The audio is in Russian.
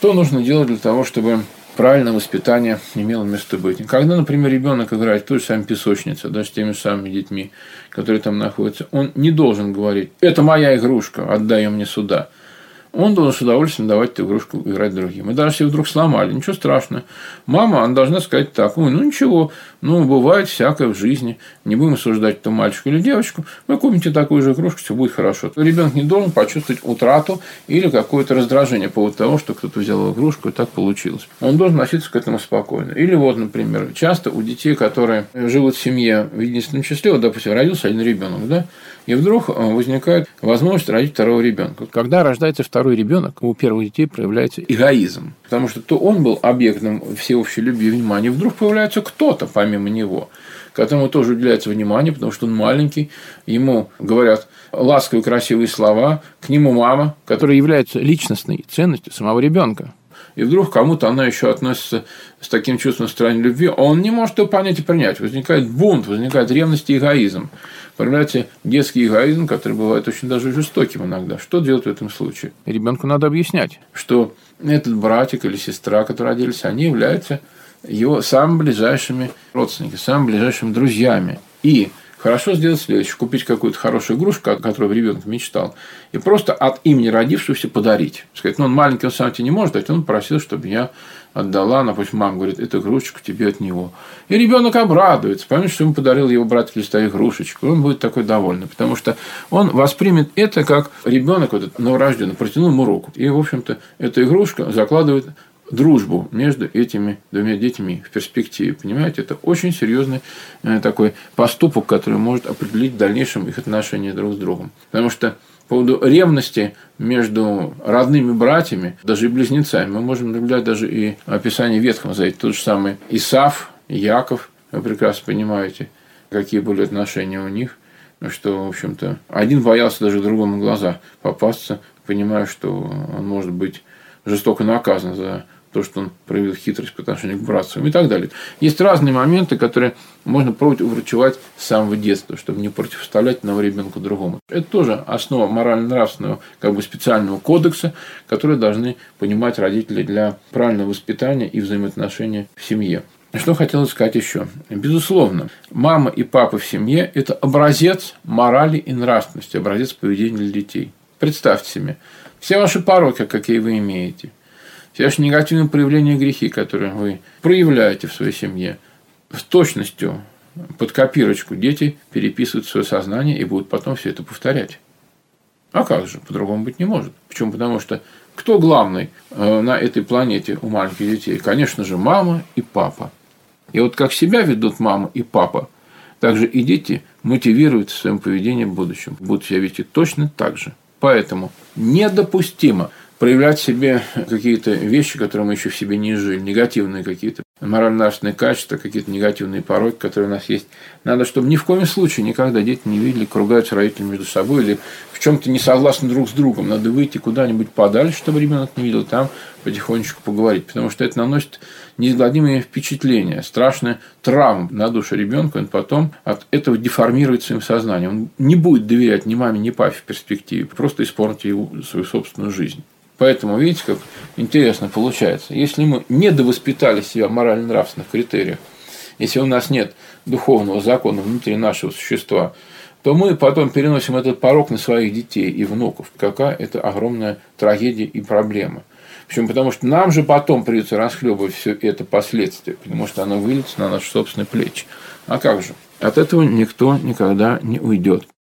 Что нужно делать для того, чтобы правильное воспитание имело место быть? Когда, например, ребенок играет в той же самой песочнице, даже с теми же самыми детьми, которые там находятся, он не должен говорить: это моя игрушка, отдай ее мне сюда. Он должен с удовольствием давать эту игрушку играть другим. И даже если вдруг сломали, ничего страшного. Мама, она должна сказать так: ой, ну ничего, бывает всякое в жизни. Не будем осуждать эту мальчика или девочку. Вы купите такую же игрушку, все будет хорошо. Ребенок не должен почувствовать утрату или какое-то раздражение по поводу того, что кто-то взял игрушку и так получилось. Он должен относиться к этому спокойно. Или вот, например, часто у детей, которые живут в семье в единственном числе, вот, допустим, родился один ребенок, да, и вдруг возникает возможность родить второго ребенка. Когда рождается второй ребенок, у первых детей проявляется эгоизм. Потому что то он был объектом всеобщей любви и внимания, вдруг появляется кто-то помимо него, которому тоже уделяется внимание, потому что он маленький, ему говорят ласковые красивые слова, к нему мама, которая является личностной ценностью самого ребенка. И вдруг кому-то она еще относится с таким чувством странной любви, а он не может его понять и принять. Возникает бунт, возникает ревность и эгоизм. Появляется детский эгоизм, который бывает очень даже жестоким иногда. Что делать в этом случае? Ребенку надо объяснять, что этот братик или сестра, которые родились, они являются его самыми ближайшими родственниками, самыми ближайшими друзьями. И хорошо сделать следующее: купить какую-то хорошую игрушку, о которой ребенок мечтал, и просто от имени родившегося подарить. Сказать: он маленький, он сам тебе не может дать, он просил, чтобы я отдала, допустим, мама говорит: эту игрушечку тебе от него. И ребенок обрадуется, поймет, что ему подарил его братик или сестра игрушечку, и он будет такой довольный, потому что он воспримет это как ребенок, вот этот новорожденный, протянул ему руку. И, в общем-то, эта игрушка закладывает дружбу между этими двумя детьми в перспективе. Понимаете, это очень серьезный такой поступок, который может определить в дальнейшем их отношения друг с другом. Потому что по поводу ревности между родными братьями, даже и близнецами, мы можем наблюдать даже и описание в Ветхом Завете. Тот же самый Исав, Яков, вы прекрасно понимаете, какие были отношения у них, что, в общем-то, один боялся даже другому в глаза попасться, понимая, что он может быть жестоко наказан за то, что он проявил хитрость по отношению к братцам и так далее. Есть разные моменты, которые можно пробовать уврачевать с самого детства, чтобы не противоставлять одного ребенка другому. Это тоже основа морально-нравственного специального кодекса, который должны понимать родители для правильного воспитания и взаимоотношения в семье. Что хотелось сказать еще? Безусловно, мама и папа в семье – это образец морали и нравственности, образец поведения для детей. Представьте себе, все ваши пороки, какие вы имеете, все ваши негативные проявления грехи, которые вы проявляете в своей семье, с точностью под копирочку дети переписывают в свое сознание и будут потом все это повторять. А как же? По-другому быть не может. Почему? Потому что кто главный на этой планете у маленьких детей? Конечно же, мама и папа. И вот как себя ведут мама и папа, так же и дети мотивируют в своем поведении в будущем. Будут себя вести точно так же. Поэтому недопустимо проявлять в себе какие-то вещи, которые мы еще в себе не изжили, негативные какие-то морально-нравственные качества, какие-то негативные пороки, которые у нас есть. Надо, чтобы ни в коем случае никогда дети не видели, как ругаются родители между собой или в чем-то не согласны друг с другом. Надо выйти куда-нибудь подальше, чтобы ребенок не видел, там потихонечку поговорить, потому что это наносит неизгладимые впечатления, страшную травму на душу ребенка, он потом от этого деформирует своим сознанием. Он не будет доверять ни маме, ни папе в перспективе, просто испортит его свою собственную жизнь. Поэтому, видите, как интересно получается. Если мы не довоспитали себя в морально-нравственных критериях, если у нас нет духовного закона внутри нашего существа, то мы потом переносим этот порок на своих детей и внуков. Какая это огромная трагедия и проблема. Почему? Потому что нам же потом придется расхлебывать все это последствия, потому что оно выльется на наши собственные плечи. А как же? От этого никто никогда не уйдет.